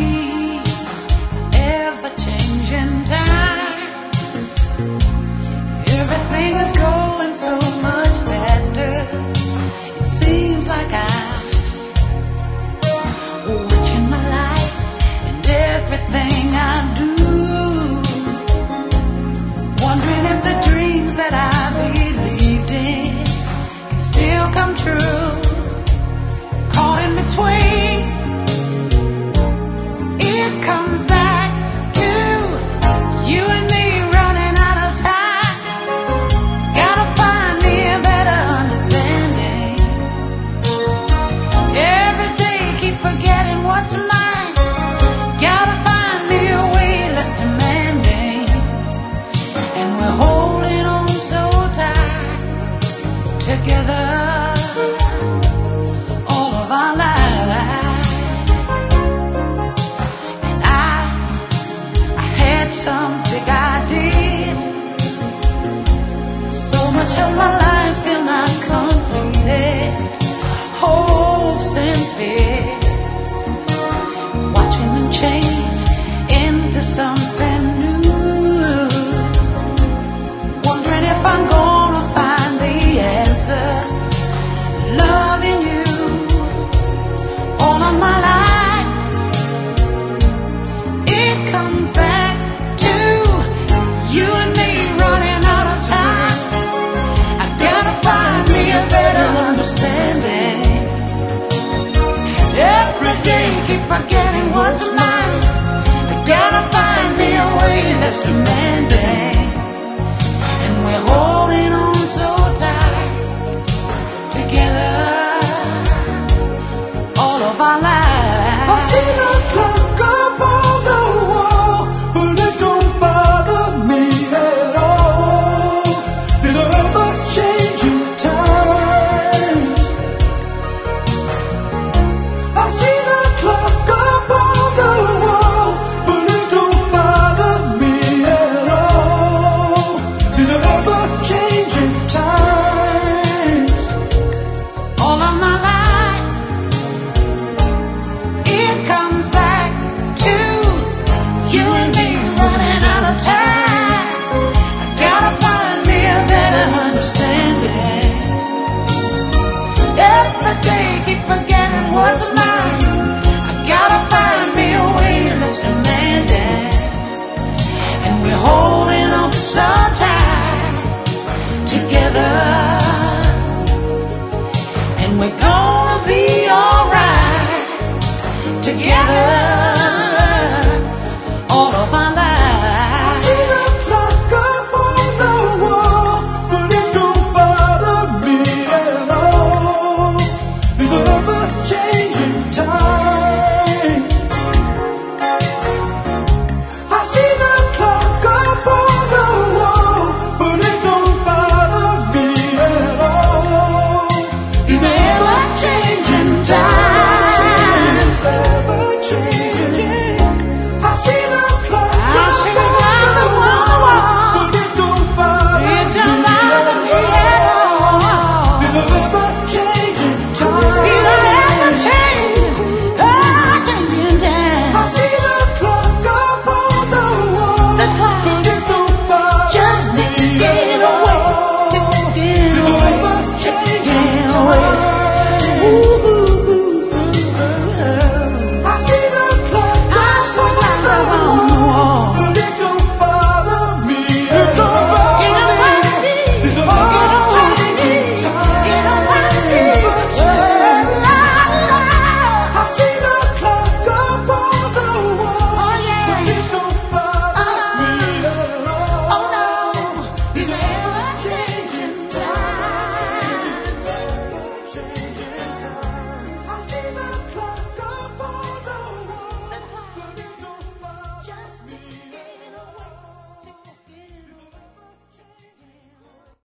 ever-changing time. Everything is going so much faster. It seems like I'm watching my life and everything I do, wondering if the dreams that I believed in can still come true. Caught in between, it comes back to you and me running out of time. Gotta find me a better understanding. Every day keep forgetting what's mine. Gotta find me a way less demanding. And we're holding on so tight together all of our lives. And I had some